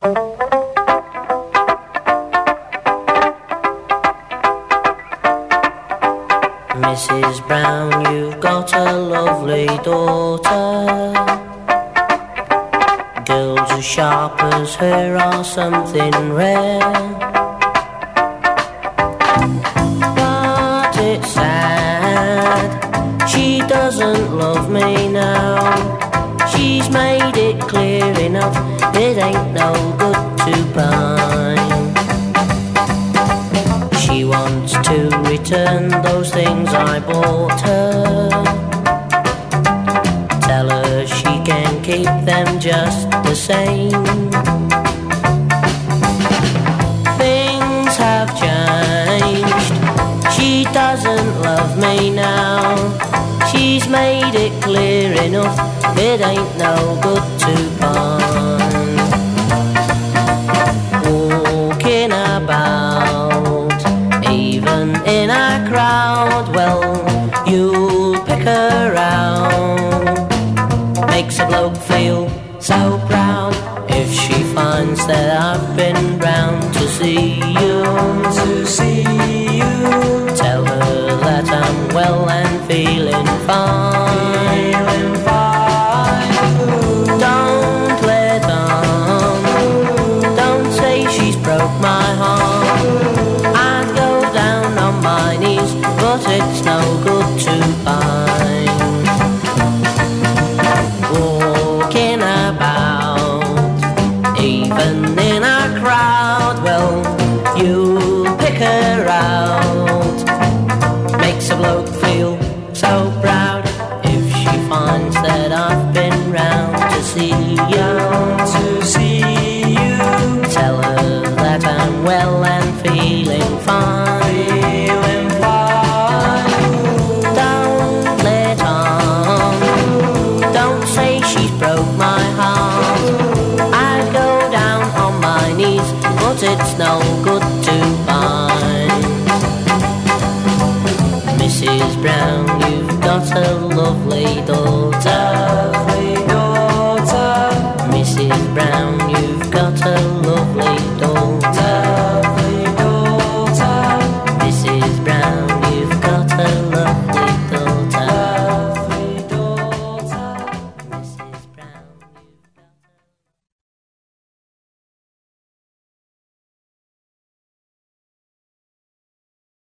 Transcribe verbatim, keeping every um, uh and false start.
Missus Brown, you've got a lovely daughter. Girls as sharp as her are something rare. But it's sad, she doesn't love me now. She's made it clear enough, it ain't no good to pine. She wants to return those things I bought her. Tell her she can keep them just the same. Things have changed, she doesn't love me now. She's made it clear enough, it ain't no good to pine. Walking about, even in a crowd, well, you'll pick her out. Makes a bloke feel so proud if she finds that I've been round to see you. To see you. Tell her that I'm well and feeling fine. Feeling fine. Don't let on. Don't say she's broke my heart. I'd go down on my knees, but it's no good to pine. Walking about, even in a crowd, well, you pick her out. Makes a bloke feel so proud if she finds that I've been round to see you. To see you. Tell her that I'm well and feeling fine. Feeling fine. Don't let on. Don't say she's broke my heart. I'd go down on my knees, but it's no good to pine. Missus Brown, you've got a lovely daughter.